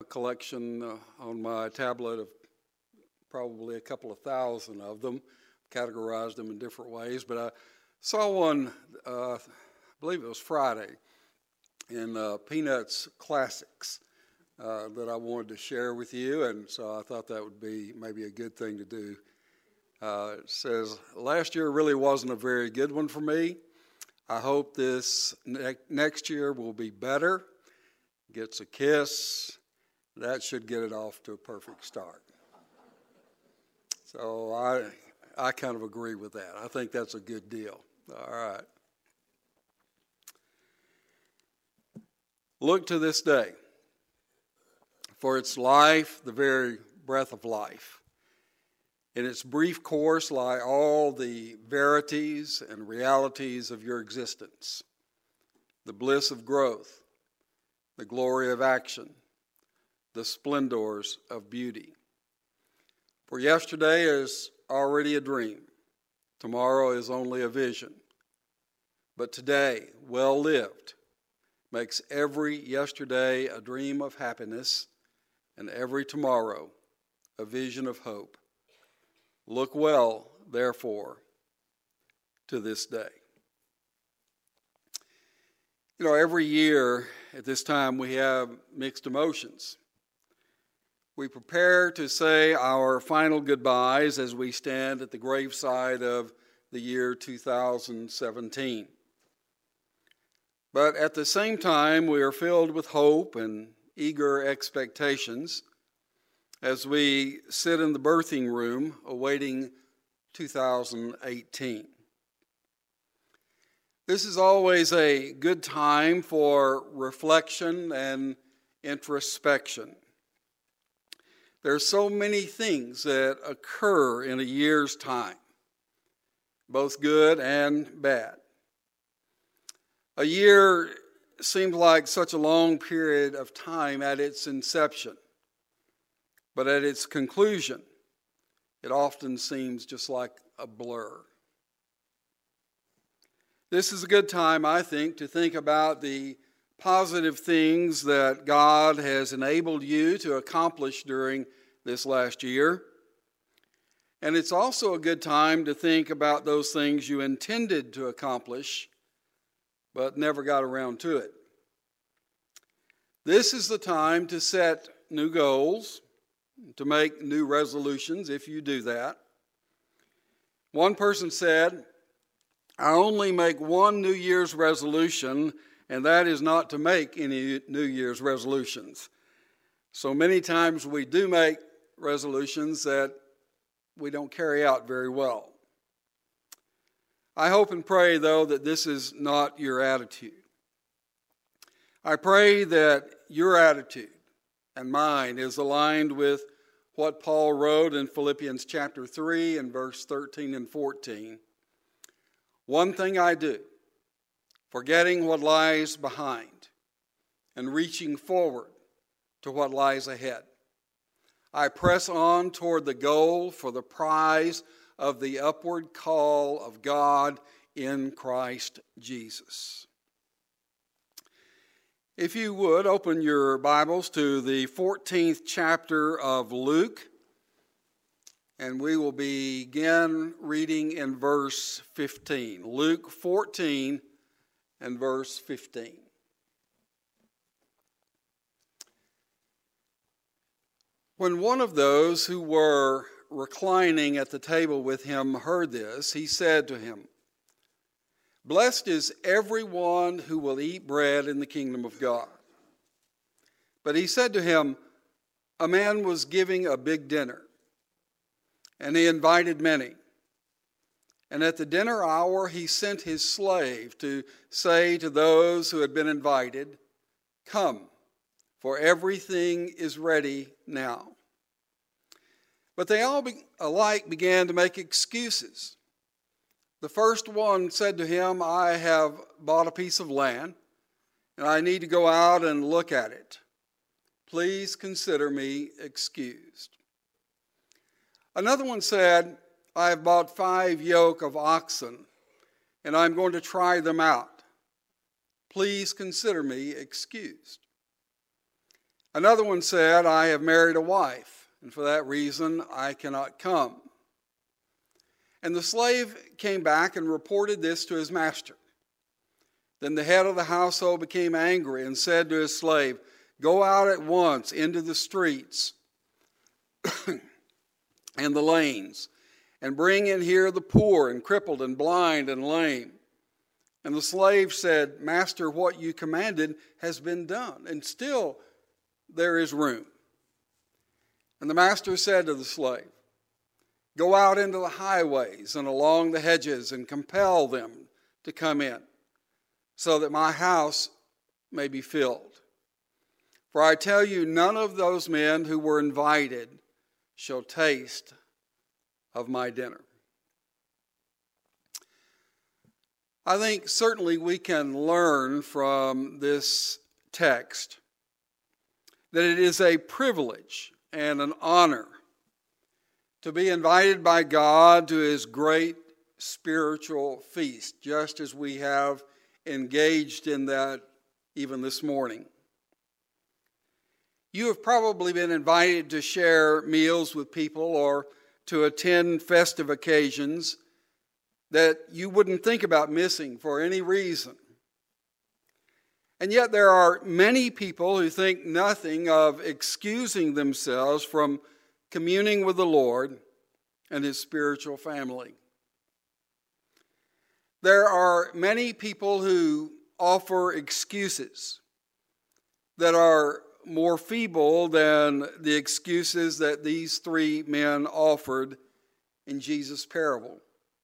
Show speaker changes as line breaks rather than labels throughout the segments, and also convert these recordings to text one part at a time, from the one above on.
collection on my tablet of probably a couple of thousand of them, categorized them in different ways. But I saw one, I believe it was Friday, in Peanuts Classics that I wanted to share with you, and so I thought that would be maybe a good thing to do. It says, last year really wasn't a very good one for me. I hope this next year will be better. Gets a kiss. That should get it off to a perfect start. So I kind of agree with that. I think that's a good deal. All right. Look to this day. For its life, the very breath of life. In its brief course lie all the verities and realities of your existence, the bliss of growth, the glory of action, the splendors of beauty. For yesterday is already a dream, tomorrow is only a vision, but today, well lived, makes every yesterday a dream of happiness and every tomorrow a vision of hope. Look well, therefore, to this day. You know, every year at this time we have mixed emotions. We prepare to say our final goodbyes as we stand at the graveside of the year 2017. But at the same time, we are filled with hope and eager expectations as we sit in the birthing room awaiting 2018. This is always a good time for reflection and introspection. There are so many things that occur in a year's time, both good and bad. A year seems like such a long period of time at its inception, but at its conclusion, it often seems just like a blur. This is a good time, I think, to think about the positive things that God has enabled you to accomplish during this last year. And it's also a good time to think about those things you intended to accomplish, but never got around to it. This is the time to set new goals, to make new resolutions, if you do that. One person said, I only make one New Year's resolution, and that is not to make any New Year's resolutions. So many times we do make resolutions that we don't carry out very well. I hope and pray, though, that this is not your attitude. I pray that your attitude and mine is aligned with what Paul wrote in Philippians chapter 3 and verse 13 and 14. One thing I do, forgetting what lies behind and reaching forward to what lies ahead. I press on toward the goal for the prize of the upward call of God in Christ Jesus. If you would, open your Bibles to the 14th chapter of Luke, and we will begin reading in verse 15. Luke 14 and verse 15. When one of those who were reclining at the table with him heard this, he said to him, Blessed is everyone who will eat bread in the kingdom of God. But he said to him, A man was giving a big dinner, and he invited many. And at the dinner hour he sent his slave to say to those who had been invited, Come, for everything is ready now. But they all alike began to make excuses. The first one said to him, I have bought a piece of land, and I need to go out and look at it. Please consider me excused. Another one said, I have bought 5 yoke of oxen, and I'm going to try them out. Please consider me excused. Another one said, I have married a wife, and for that reason I cannot come. And the slave came back and reported this to his master. Then the head of the household became angry and said to his slave, Go out at once into the streets and the lanes, and bring in here the poor and crippled and blind and lame. And the slave said, Master, what you commanded has been done, and still there is room. And the master said to the slave, Go out into the highways and along the hedges and compel them to come in, so that my house may be filled. For I tell you, none of those men who were invited shall taste of my dinner. I think certainly we can learn from this text that it is a privilege and an honor to be invited by God to his great spiritual feast, just as we have engaged in that even this morning. You have probably been invited to share meals with people or to attend festive occasions that you wouldn't think about missing for any reason. And yet there are many people who think nothing of excusing themselves from communing with the Lord and his spiritual family. There are many people who offer excuses that are more feeble than the excuses that these three men offered in Jesus' parable.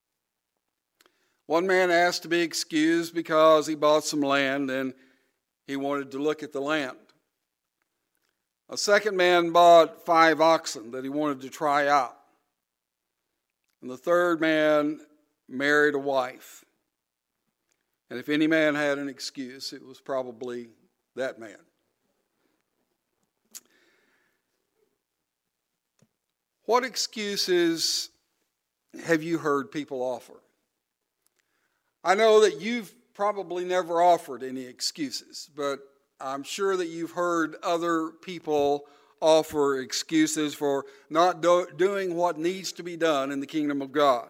One man asked to be excused because he bought some land and he wanted to look at the land. A second man bought 5 oxen that he wanted to try out. And the third man married a wife. And if any man had an excuse, it was probably that man. What excuses have you heard people offer? I know that you've probably never offered any excuses, but I'm sure that you've heard other people offer excuses for not doing what needs to be done in the kingdom of God.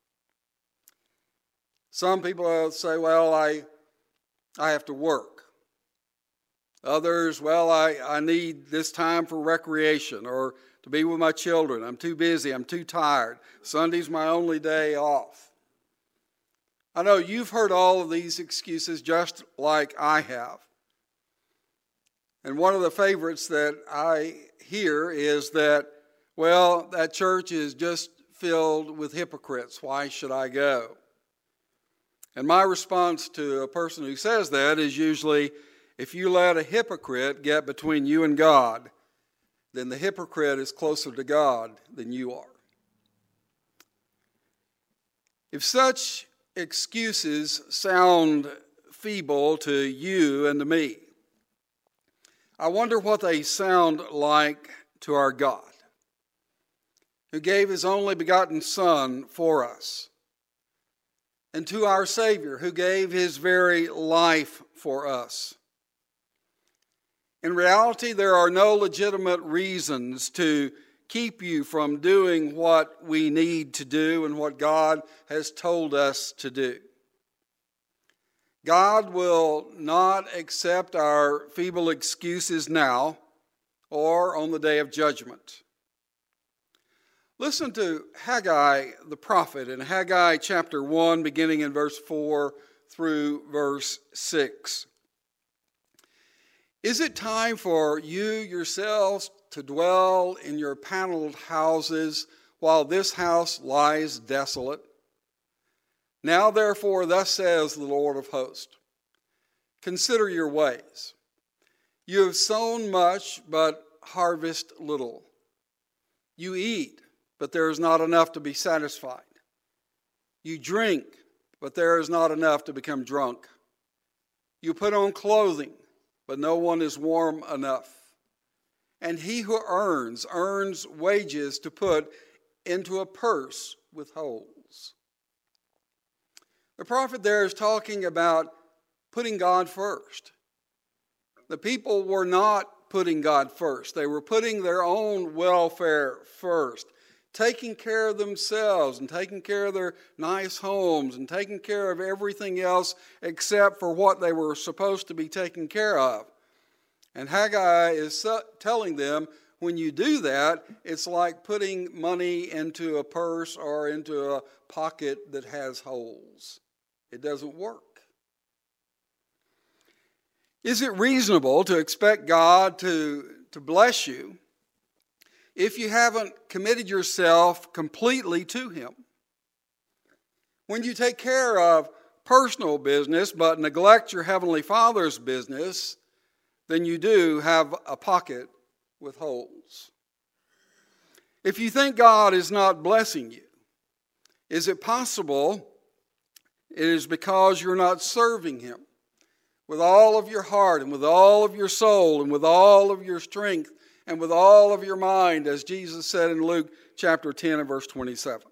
Some people say, well, I have to work. Others, well, I need this time for recreation or to be with my children. I'm too busy. I'm too tired. Sunday's my only day off. I know you've heard all of these excuses just like I have. And one of the favorites that I hear is that, well, that church is just filled with hypocrites. Why should I go? And my response to a person who says that is usually, if you let a hypocrite get between you and God, then the hypocrite is closer to God than you are. If such excuses sound feeble to you and to me, I wonder what they sound like to our God, who gave his only begotten Son for us, and to our Savior, who gave his very life for us. In reality, there are no legitimate reasons to keep you from doing what we need to do and what God has told us to do. God will not accept our feeble excuses now or on the day of judgment. Listen to Haggai the prophet in Haggai chapter 1, beginning in verse 4 through verse 6. Is it time for you yourselves to dwell in your paneled houses while this house lies desolate? Now therefore, thus says the Lord of hosts, consider your ways. You have sown much, but harvest little. You eat, but there is not enough to be satisfied. You drink, but there is not enough to become drunk. You put on clothing, but no one is warm enough. And he who earns wages to put into a purse with holes. The prophet there is talking about putting God first. The people were not putting God first. They were putting their own welfare first, taking care of themselves and taking care of their nice homes and taking care of everything else except for what they were supposed to be taking care of. And Haggai is telling them, when you do that, it's like putting money into a purse or into a pocket that has holes. It doesn't work. Is it reasonable to expect God to bless you if you haven't committed yourself completely to Him? When you take care of personal business but neglect your Heavenly Father's business, then you do have a pocket with holes. If you think God is not blessing you, is it possible it is because you're not serving Him with all of your heart and with all of your soul and with all of your strength and with all of your mind, as Jesus said in Luke chapter 10 and verse 27.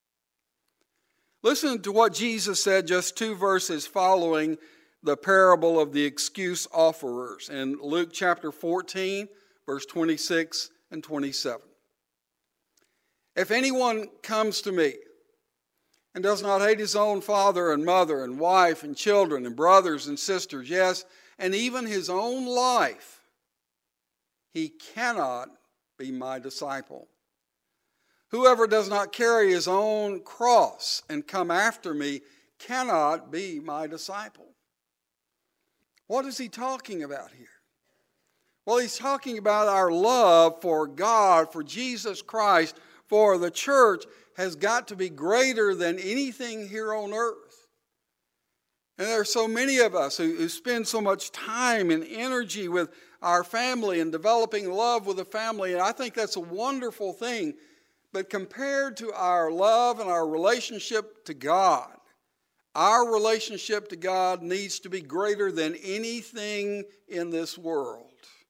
Listen to what Jesus said just 2 verses following the parable of the excuse offerers in Luke chapter 14, verse 26 and 27. If anyone comes to me and does not hate his own father and mother and wife and children and brothers and sisters, yes, and even his own life, he cannot be my disciple. Whoever does not carry his own cross and come after me cannot be my disciple. What is he talking about here? Well, he's talking about our love for God, for Jesus Christ, for the church has got to be greater than anything here on earth. And there are so many of us who spend so much time and energy with our family and developing love with the family, and I think that's a wonderful thing. But compared to our love and our relationship to God, our relationship to God needs to be greater than anything in this world.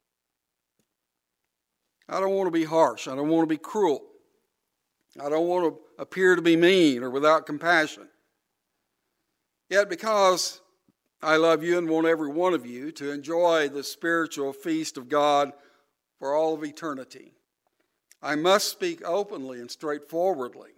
I don't want to be harsh. I don't want to be cruel. I don't want to appear to be mean or without compassion. Yet because I love you and want every one of you to enjoy the spiritual feast of God for all of eternity, I must speak openly and straightforwardly.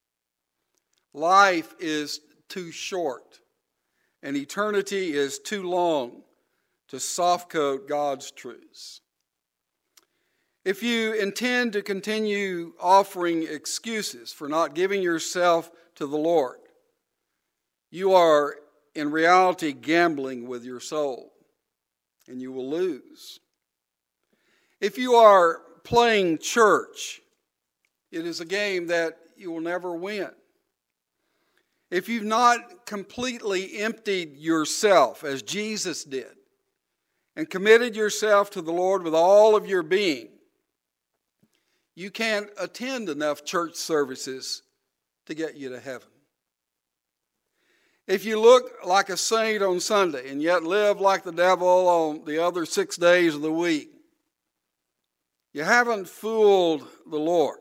Life is too short and eternity is too long to softcoat God's truths. If you intend to continue offering excuses for not giving yourself to the Lord, you are in reality gambling with your soul, and you will lose. If you are playing church, it is a game that you will never win. If you've not completely emptied yourself, as Jesus did, and committed yourself to the Lord with all of your being, you can't attend enough church services to get you to heaven. If you look like a saint on Sunday and yet live like the devil on the other 6 days of the week, you haven't fooled the Lord.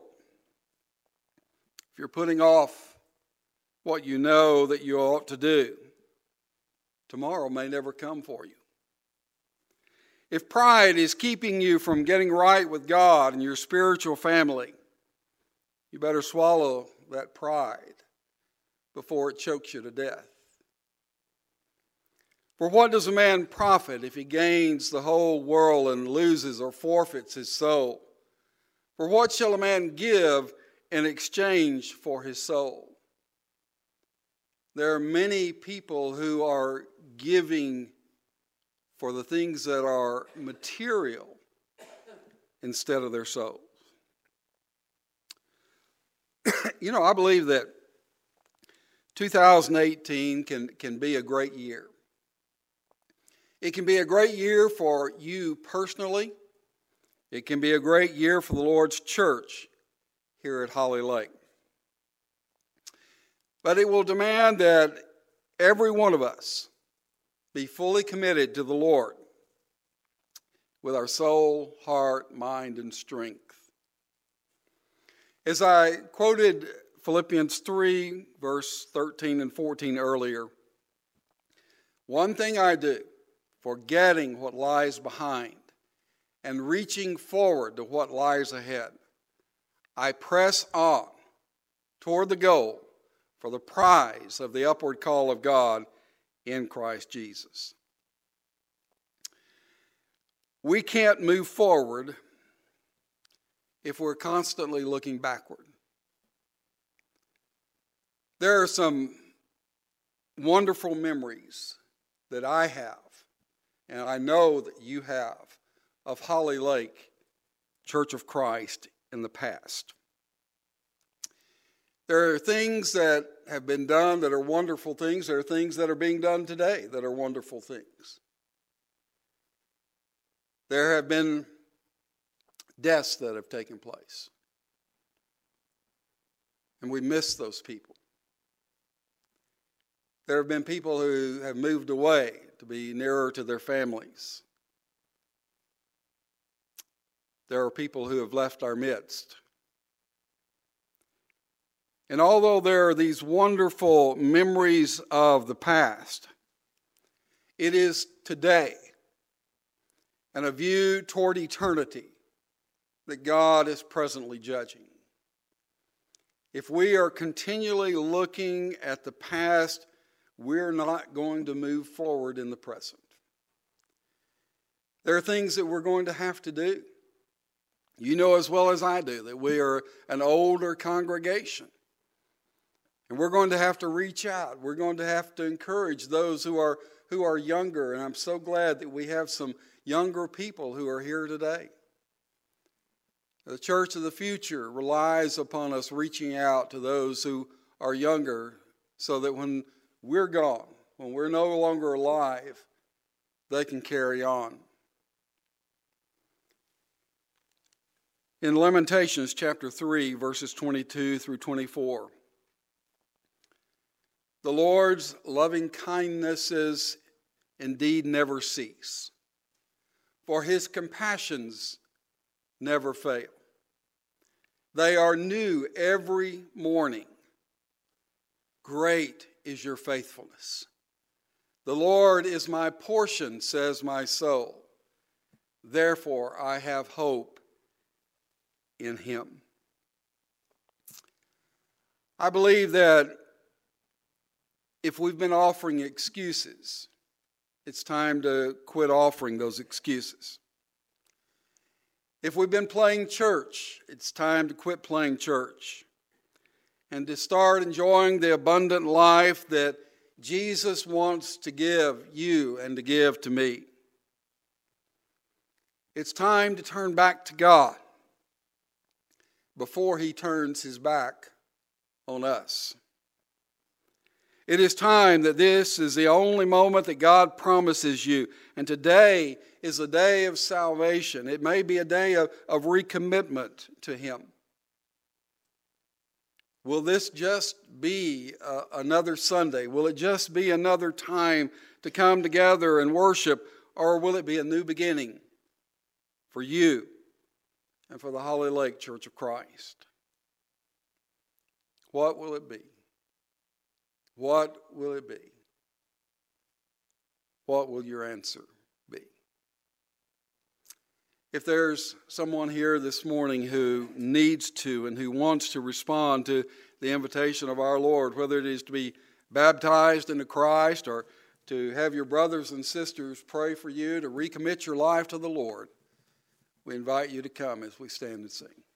If you're putting off what you know that you ought to do, tomorrow may never come for you. If pride is keeping you from getting right with God and your spiritual family, you better swallow that pride before it chokes you to death. For what does a man profit if he gains the whole world and loses or forfeits his soul? For what shall a man give in exchange for his soul? There are many people who are giving for the things that are material instead of their souls. I believe that 2018 can be a great year. It can be a great year for you personally. It can be a great year for the Lord's church here at Holly Lake. But it will demand that every one of us be fully committed to the Lord with our soul, heart, mind, and strength. As I quoted Philippians 3, verse 13 and 14 earlier, one thing I do, forgetting what lies behind and reaching forward to what lies ahead. I press on toward the goal for the prize of the upward call of God in Christ Jesus. We can't move forward if we're constantly looking backward. There are some wonderful memories that I have, and I know that you have, of Holly Lake Church of Christ in the past. There are things that have been done that are wonderful things. There are things that are being done today that are wonderful things. There have been deaths that have taken place, and we miss those people. There have been people who have moved away to be nearer to their families. There are people who have left our midst. And although there are these wonderful memories of the past, it is today and a view toward eternity that God is presently judging. If we are continually looking at the past, we're not going to move forward in the present. There are things that we're going to have to do. You know as well as I do that we are an older congregation. And we're going to have to reach out. We're going to have to encourage those who are younger. And I'm so glad that we have some younger people who are here today. The Church of the Future relies upon us reaching out to those who are younger so that when we're gone, when we're no longer alive, they can carry on. In Lamentations chapter 3, verses 22 through 24, the Lord's loving kindnesses indeed never cease, for his compassions never fail. They are new every morning. Great is your faithfulness. The Lord is my portion, says my soul. Therefore I have hope in him. I believe that if we've been offering excuses, it's time to quit offering those excuses. If we've been playing church, it's time to quit playing church and to start enjoying the abundant life that Jesus wants to give you and to give to me. It's time to turn back to God before he turns his back on us. It is time that this is the only moment that God promises you. And today is a day of salvation. It may be a day of recommitment to him. Will this just be another Sunday? Will it just be another time to come together and worship? Or will it be a new beginning for you and for the Holly Lake Church of Christ? What will it be? What will it be? What will your answer be? If there's someone here this morning who needs to and who wants to respond to the invitation of our Lord, whether it is to be baptized into Christ or to have your brothers and sisters pray for you to recommit your life to the Lord, we invite you to come as we stand and sing.